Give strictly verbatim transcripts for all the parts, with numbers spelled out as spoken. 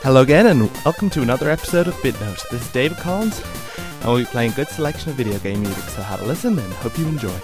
Hello again and welcome to another episode of BitNote. This is David Collins and we'll be playing a good selection of video game music, so have a listen and hope you enjoy.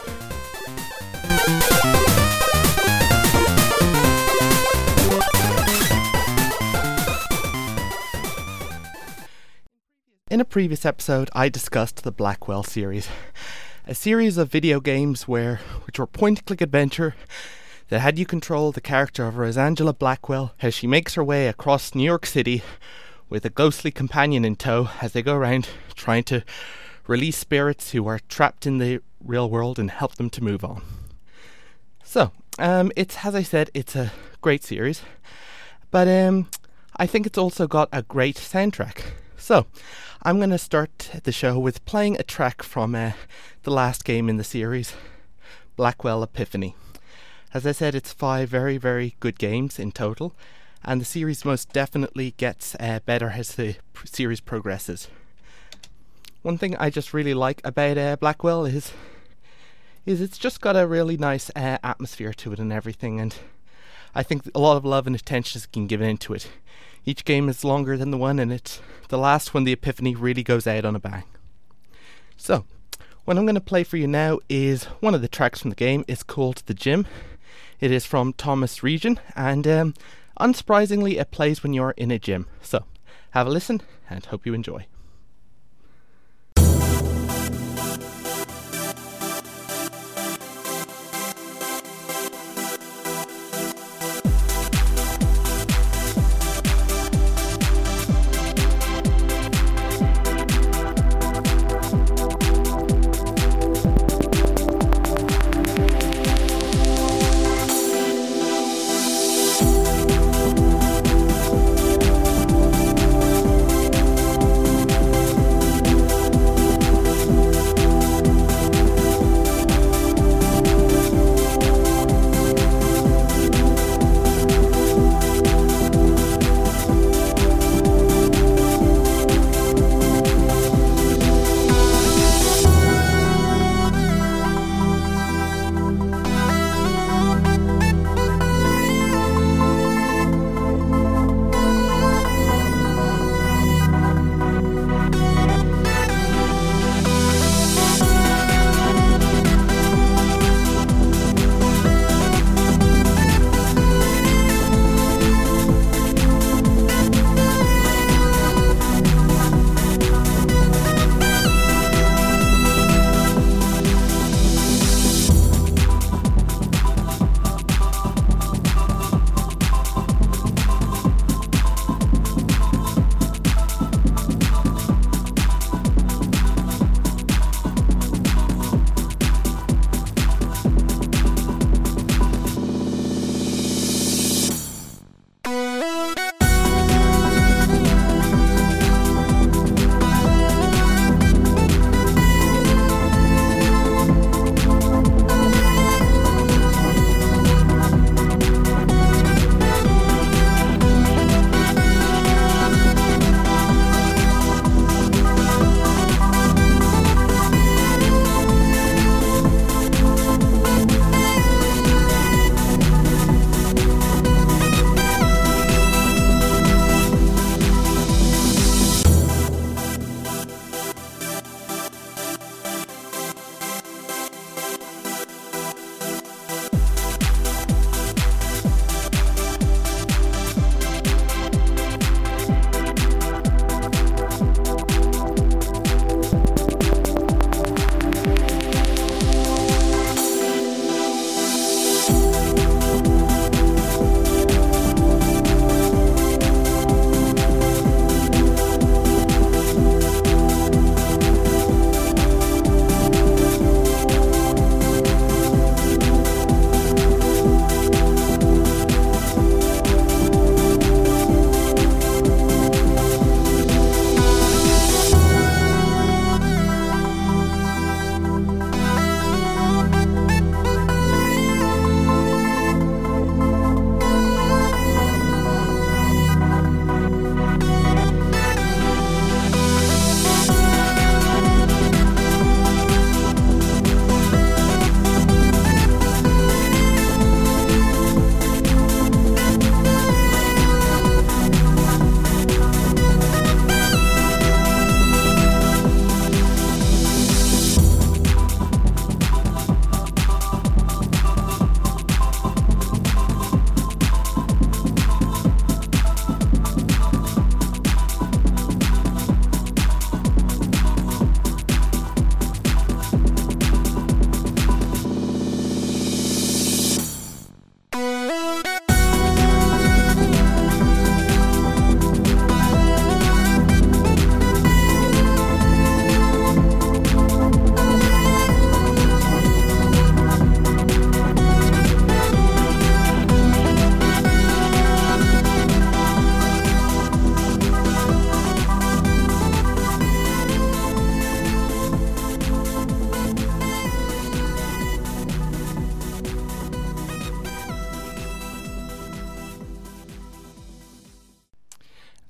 In a previous episode I discussed the Blackwell series, a series of video games where which were point-and-click adventure that had you control the character of Rosangela Blackwell as she makes her way across New York City with a ghostly companion in tow as they go around trying to release spirits who are trapped in the real world and help them to move on. So, um, it's as I said, it's a great series, but um, I think it's also got a great soundtrack. So, I'm going to start the show with playing a track from uh, the last game in the series, Blackwell Epiphany. As I said, it's five very, very good games in total, and the series most definitely gets uh, better as the pr- series progresses. One thing I just really like about uh, Blackwell is is it's just got a really nice uh, atmosphere to it and everything, and I think a lot of love and attention is being given into it. Each game is longer than the one, and it's the last one, the Epiphany, really goes out on a bang. So, what I'm going to play for you now is one of the tracks from the game. It's called The Gym. It is from Thomas Region, and um, unsurprisingly, it plays when you're in a gym. So, have a listen, and hope you enjoy.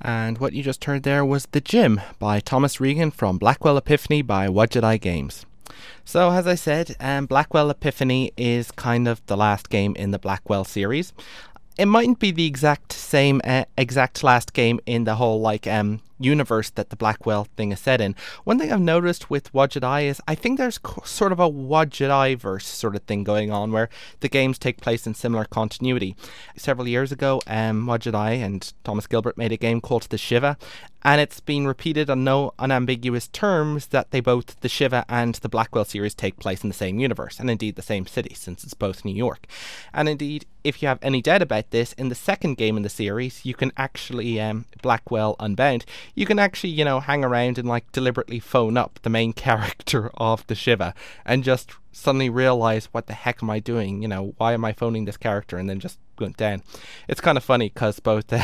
And what you just heard there was The Gym by Thomas Regan from Blackwell Epiphany by What Jedi Games. So, as I said, um, Blackwell Epiphany is kind of the last game in the Blackwell series. It mightn't be the exact same, uh, exact last game in the whole, like, um, universe that the Blackwell thing is set in. One thing I've noticed with What Jedi is I think there's co- sort of a What Jedi-verse sort of thing going on where the games take place in similar continuity. Several years ago, um, What Jedi and Thomas Gilbert made a game called The Shiva, and it's been repeated on no unambiguous terms that they both, the Shiva and the Blackwell series, take place in the same universe, and indeed the same city, since it's both New York. And indeed, if you have any doubt about this, in the second game in the series, you can actually, um, Blackwell Unbound, you can actually, you know, hang around and like deliberately phone up the main character of the Shiva and just suddenly realize, what the heck am I doing? You know, why am I phoning this character? And then just went down. It's kind of funny because both the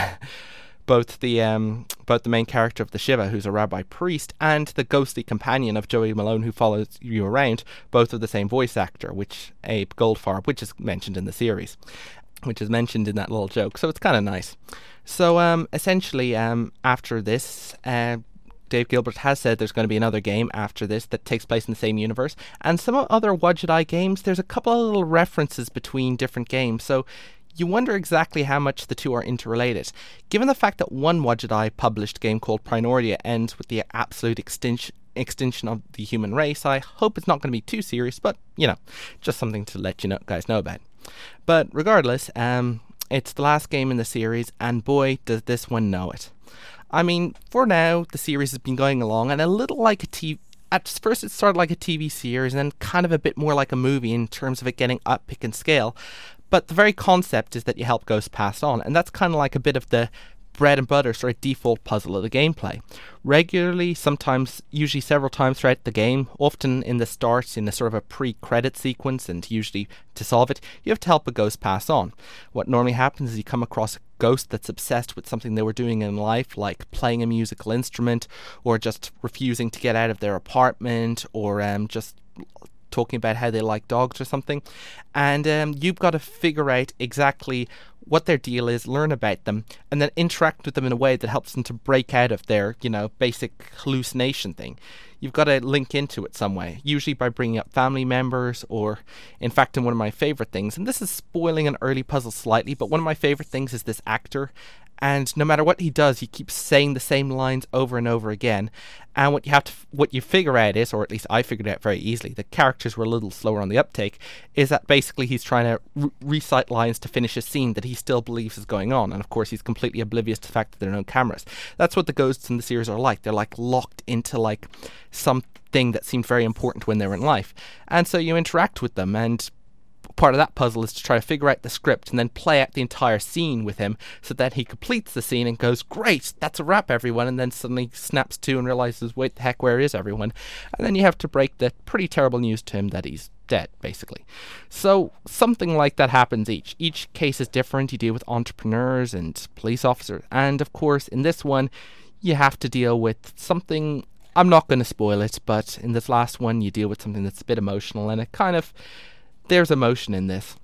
both the um both the main character of the Shiva, who's a rabbi priest, and the ghostly companion of Joey Malone, who follows you around, both of the same voice actor, which Abe Goldfarb, which is mentioned in the series, which is mentioned in that little joke. So it's kind of nice. So um, essentially, um, after this, uh, Dave Gilbert has said there's going to be another game after this that takes place in the same universe. And some other What Jedi games, there's a couple of little references between different games. So you wonder exactly how much the two are interrelated. Given the fact that one What Jedi published game called Primordia ends with the absolute extinction extinction of the human race, I hope it's not going to be too serious, but, you know, just something to let you know, guys know about. But regardless, um... it's the last game in the series, and boy, does this one know it. I mean, for now, the series has been going along, and a little like a T V... At first, it started like a T V series, and then kind of a bit more like a movie in terms of it getting up, pick, and scale. But the very concept is that you help ghosts pass on, and that's kind of like a bit of the bread and butter sort of default puzzle of the gameplay. Regularly, sometimes, usually several times throughout the game, often in the start in a sort of a pre-credit sequence, and usually to solve it, you have to help a ghost pass on. What normally happens is you come across a ghost that's obsessed with something they were doing in life, like playing a musical instrument, or just refusing to get out of their apartment, or um, just talking about how they like dogs or something. And um, you've got to figure out exactly what their deal is, learn about them, and then interact with them in a way that helps them to break out of their, you know, basic hallucination thing. You've got to link into it some way, usually by bringing up family members, or, in fact, in one of my favorite things, and this is spoiling an early puzzle slightly, but one of my favorite things is this actor, and no matter what he does, he keeps saying the same lines over and over again. And what you have to, what you figure out is, or at least I figured out very easily, the characters were a little slower on the uptake, is that basically he's trying to re- recite lines to finish a scene that he still believes is going on. And of course, he's completely oblivious to the fact that there are no cameras. That's what the ghosts in the series are like. They're like locked into like something that seemed very important when they were in life. And so you interact with them, and part of that puzzle is to try to figure out the script and then play out the entire scene with him so that he completes the scene and goes, great, that's a wrap, everyone, and then suddenly snaps to and realizes, wait the heck, where is everyone? And then you have to break the pretty terrible news to him that he's dead, basically. So something like that happens each. Each case is different. You deal with entrepreneurs and police officers, and of course in this one you have to deal with something, I'm not going to spoil it, but in this last one you deal with something that's a bit emotional, and it kind of, there's emotion in this.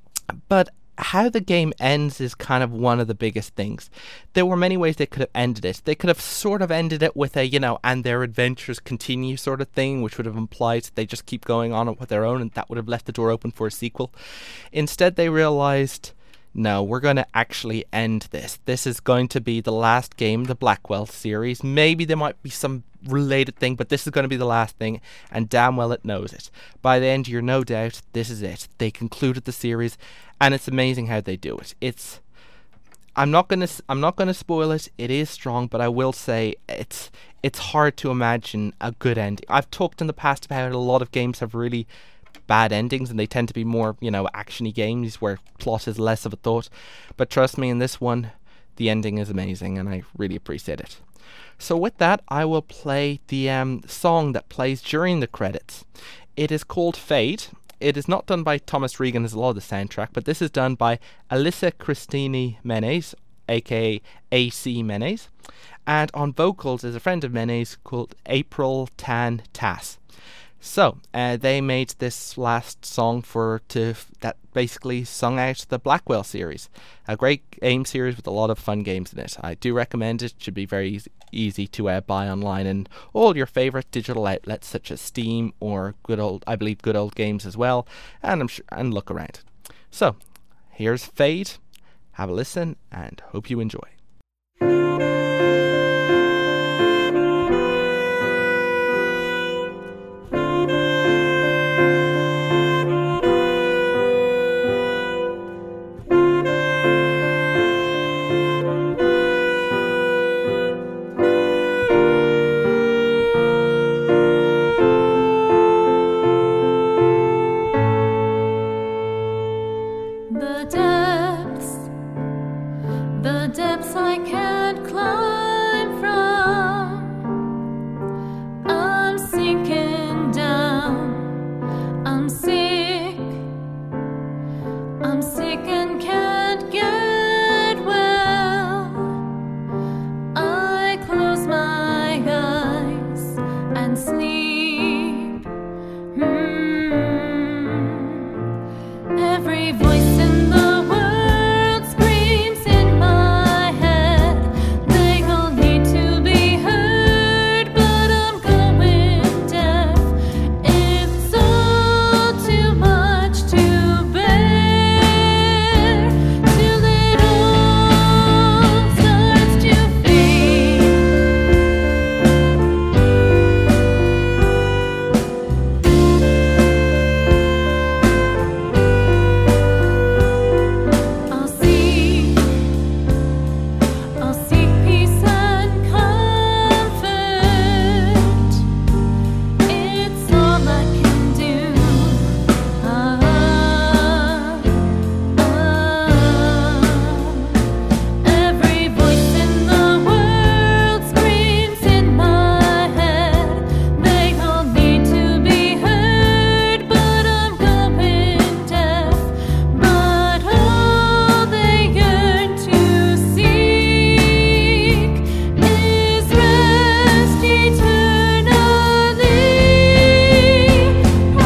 But how the game ends is kind of one of the biggest things. There were many ways they could have ended it. They could have sort of ended it with a, you know, and their adventures continue sort of thing, which would have implied they just keep going on with their own, and that would have left the door open for a sequel. Instead, they realized, no, we're going to actually end this. This is going to be the last game, the Blackwell series. Maybe there might be some related thing, but this is going to be the last thing, and damn well it knows it. By the end, you're no doubt, this is it. They concluded the series, and it's amazing how they do it. It's, I'm not gonna, I'm not gonna spoil it. It is strong, but I will say it's, it's hard to imagine a good ending. I've talked in the past about how a lot of games have really bad endings, and they tend to be more, you know, actiony games where plot is less of a thought. But trust me, in this one, the ending is amazing, and I really appreciate it. So with that, I will play the um, song that plays during the credits. It is called Fade. It is not done by Thomas Regan as a lot of the soundtrack, but this is done by Alyssa Christine Menes, aka A C Menes. And on vocals is a friend of Menes called April Tan Tass. So, uh, they made this last song for to that basically sung out the Blackwell series, a great game series with a lot of fun games in it. I do recommend it. It should be very easy, easy to uh, buy online in all your favourite digital outlets such as Steam or good old, I believe, Good Old Games as well, and I'm sure, and look around. So, here's Fade. Have a listen and hope you enjoy. The depths, the depths I can't climb from. I'm sinking down, I'm sick, I'm sick and can't get well. I close my eyes and sleep. Mm. Every voice in the world screams in my head. They all need to be heard, but I'm going deaf. It's all too much to bear, till it all starts to fade. I'll seek, I'll seek peace and comfort. It's all I can do. Ah, ah. Every voice in the world screams in my head. They all need to be heard, but I'm going deaf. But all they yearn to seek is rest eternally. Oh.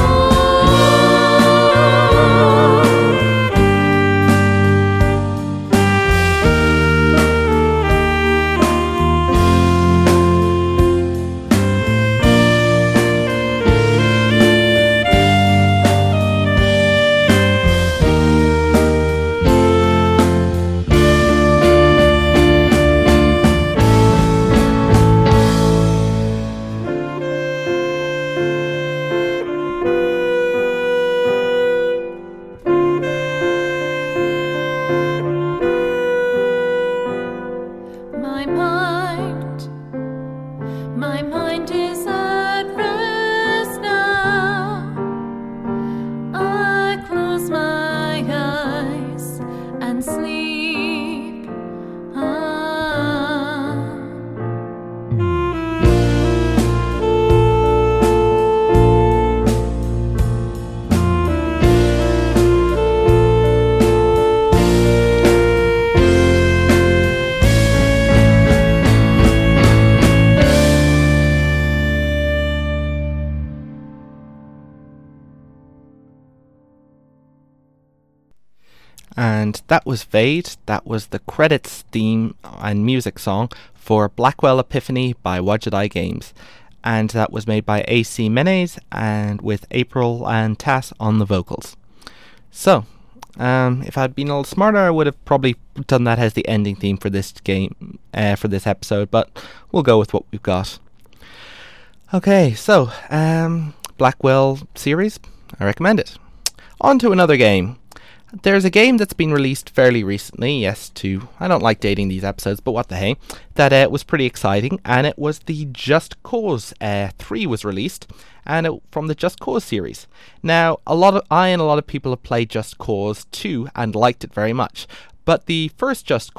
My mind, my mind is at rest now. I close my eyes and sleep. Ah. And that was Fade. That was the credits theme and music song for Blackwell Epiphany by Wajidai Games. And that was made by A C Menes and with April and Tass on the vocals. So, um, if I'd been a little smarter, I would have probably done that as the ending theme for this game, uh, for this episode, but we'll go with what we've got. Okay, so, um, Blackwell series, I recommend it. On to another game. There's a game that's been released fairly recently, yes, to, I don't like dating these episodes, but what the hey, that uh, was pretty exciting, and it was the Just Cause uh, three was released, and it, from the Just Cause series. Now, a lot of I and a lot of people have played Just Cause two and liked it very much, but the first Just Cause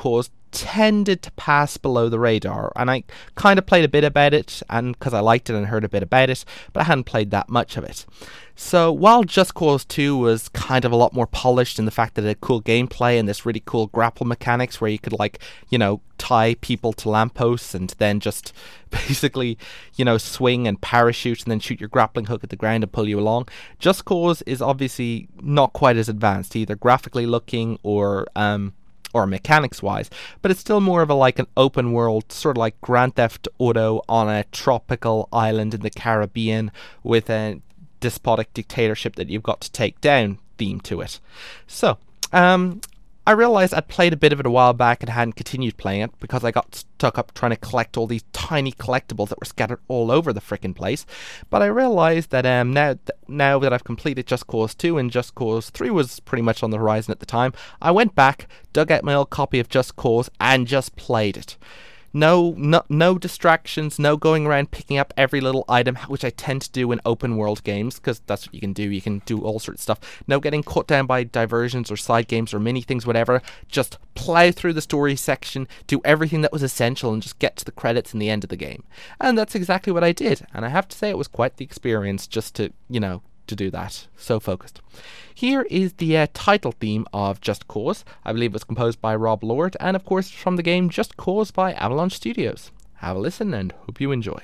tended to pass below the radar, and I kind of played a bit about it, and because I liked it and heard a bit about it, but I hadn't played that much of it. So while Just Cause two was kind of a lot more polished in the fact that it had cool gameplay and this really cool grapple mechanics where you could, like, you know, tie people to lampposts and then just basically, you know, swing and parachute and then shoot your grappling hook at the ground and pull you along, Just Cause is obviously not quite as advanced, either graphically looking or um or mechanics wise, but it's still more of a like an open world, sort of like Grand Theft Auto on a tropical island in the Caribbean with a despotic dictatorship that you've got to take down theme to it. So, um, I realised I'd played a bit of it a while back and hadn't continued playing it because I got stuck up trying to collect all these tiny collectibles that were scattered all over the frickin' place. But I realised that um, now, th- now that I've completed Just Cause two and Just Cause three was pretty much on the horizon at the time, I went back, dug out my old copy of Just Cause and just played it. No, no, no distractions, no going around picking up every little item, which I tend to do in open world games, because that's what you can do. You can do all sorts of stuff. No getting cut down by diversions or side games or mini things, whatever. Just plow through the story section, do everything that was essential, and just get to the credits in the end of the game. And that's exactly what I did. And I have to say it was quite the experience just to, you know, to do that. So focused. Here is the uh, title theme of Just Cause. I believe it was composed by Rob Lord, and of course from the game Just Cause by Avalanche Studios. Have a listen and hope you enjoy.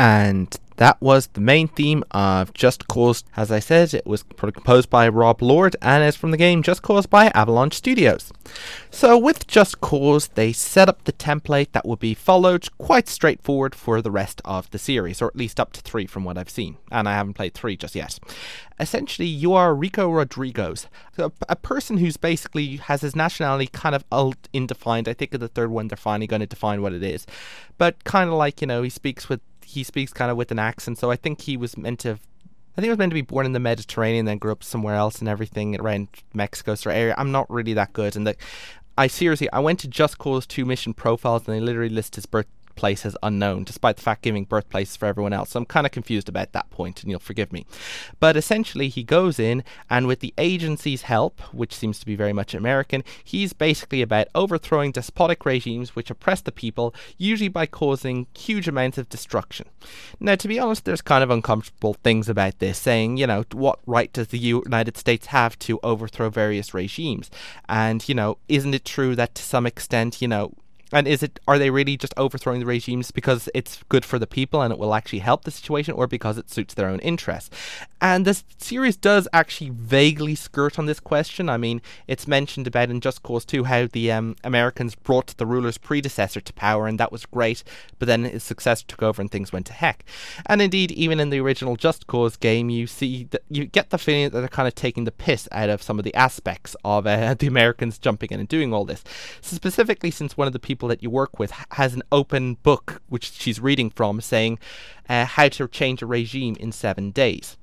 And that was the main theme of Just Cause. As I said, it was composed by Rob Lord and is from the game Just Cause by Avalanche Studios. So with Just Cause, they set up the template that will be followed quite straightforward for the rest of the series, or at least up to three from what I've seen, and I haven't played three just yet. Essentially, you are Rico Rodriguez, a, a person who's basically has his nationality kind of undefined. I think in the third one they're finally going to define what it is, but kind of like, you know, he speaks with he speaks kind of with an accent, so I think he was meant to I think he was meant to be born in the Mediterranean, then grew up somewhere else and everything around Mexico sort of area. I'm not really that good, and the, I seriously I went to Just Cause two mission profiles and they literally list his birthplace as unknown, despite the fact giving birthplaces for everyone else. So I'm kind of confused about that point, and you'll forgive me. But essentially, he goes in, and with the agency's help, which seems to be very much American, he's basically about overthrowing despotic regimes which oppress the people, usually by causing huge amounts of destruction. Now, to be honest, there's kind of uncomfortable things about this, saying, you know, what right does the United States have to overthrow various regimes? And, you know, isn't it true that to some extent, you know, and is it, are they really just overthrowing the regimes because it's good for the people and it will actually help the situation, or because it suits their own interests? And this series does actually vaguely skirt on this question. I mean, it's mentioned about in Just Cause two how the um, Americans brought the ruler's predecessor to power, and that was great, but then his successor took over and things went to heck. And indeed, even in the original Just Cause game, you see that you get the feeling that they're kind of taking the piss out of some of the aspects of uh, the Americans jumping in and doing all this. So specifically, since one of the people that you work with has an open book which she's reading from, saying uh, how to change a regime in seven days.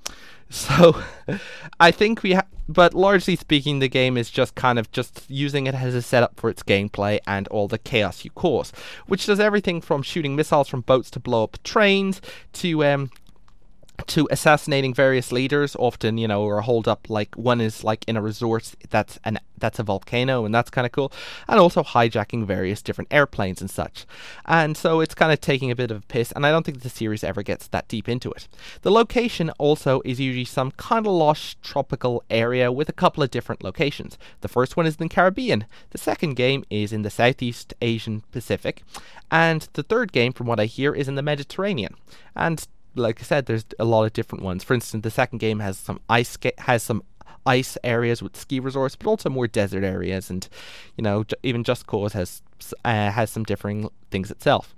So I think we ha- but largely speaking, the game is just kind of just using it as a setup for its gameplay and all the chaos you cause, which does everything from shooting missiles from boats to blow up trains to um to assassinating various leaders, often, you know, or hold up, like one is like in a resort that's an that's a volcano, and that's kind of cool, and also hijacking various different airplanes and such. And so it's kind of taking a bit of a piss, and I don't think the series ever gets that deep into it. The location also is usually some kind of lush tropical area with a couple of different locations. The first one is in the Caribbean, the second game is in the Southeast Asian Pacific, and the third game, from what I hear, is in the Mediterranean. And like I said, there's a lot of different ones. For instance, the second game has some ice ska- has some ice areas with ski resorts, but also more desert areas, and you know, j- even Just Cause has uh, has some differing things itself.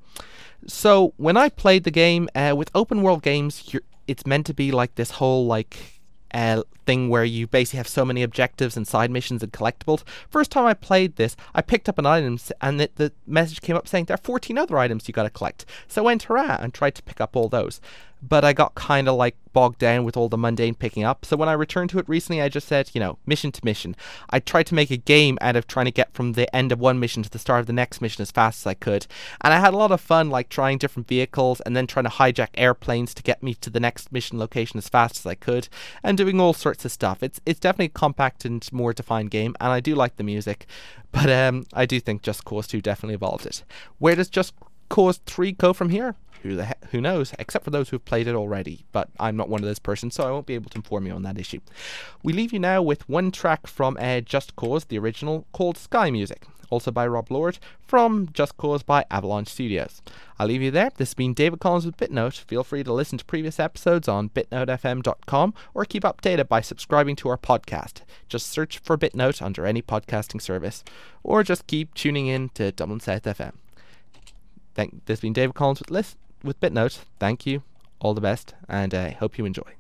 So when I played the game uh, with open world games, you're, it's meant to be like this whole like uh, thing where you basically have so many objectives and side missions and collectibles. First time I played this, I picked up an item and it, the message came up saying there are fourteen other items you got to collect. So I went hurrah and tried to pick up all those. But I got kind of like bogged down with all the mundane picking up. So when I returned to it recently, I just said, you know, mission to mission. I tried to make a game out of trying to get from the end of one mission to the start of the next mission as fast as I could. And I had a lot of fun, like trying different vehicles and then trying to hijack airplanes to get me to the next mission location as fast as I could, and doing all sorts of stuff. It's it's definitely a compact and more defined game, and I do like the music. But um, I do think Just Cause two definitely evolved it. Where does Just Cause three go from here? Who the heck, who knows, except for those who've played it already, but I'm not one of those persons, so I won't be able to inform you on that issue. We leave you now with one track from uh, Just Cause, the original, called Sky Music, also by Rob Lord, from Just Cause by Avalanche Studios. I'll leave you there. This has been David Collins with BitNote. Feel free to listen to previous episodes on bitnote f m dot com, or keep updated by subscribing to our podcast. Just search for BitNote under any podcasting service, or just keep tuning in to Dublin South F M. Thank, this has been David Collins with List. with BitNote. Thank you, all the best, and I uh, hope you enjoy.